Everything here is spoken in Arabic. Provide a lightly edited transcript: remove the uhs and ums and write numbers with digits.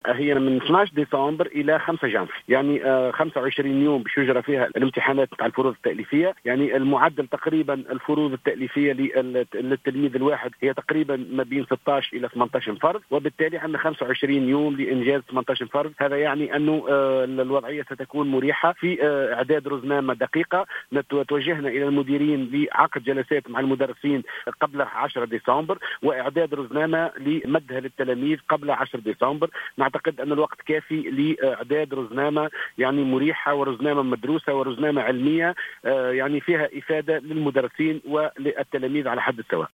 هي من 12 ديسمبر إلى 5 جانفي، يعني 25 يوم باش يجرى فيها الامتحانات تاع الفروض التأليفية. يعني المعدل تقريبا الفروض التأليفية للتلميذ الواحد هي تقريبا ما بين 16 إلى 18 فرد، وبالتالي عندنا 25 يوم لإنجاز 18 فرد. هذا يعني أنه الوضعية ستكون مريحة في إعداد رزنامة دقيقة. توجهنا إلى المديرين لعقد جلسات مع المدرسين قبل 10 ديسمبر وإعداد رزنامة لمدها للتلاميذ قبل 10 ديسمبر. نعتقد أن الوقت كافي لإعداد رزنامة يعني مريحة ورزنامة مدروسة ورزنامة علمية يعني فيها إفادة للمدرسين وللتلاميذ على حد السواء.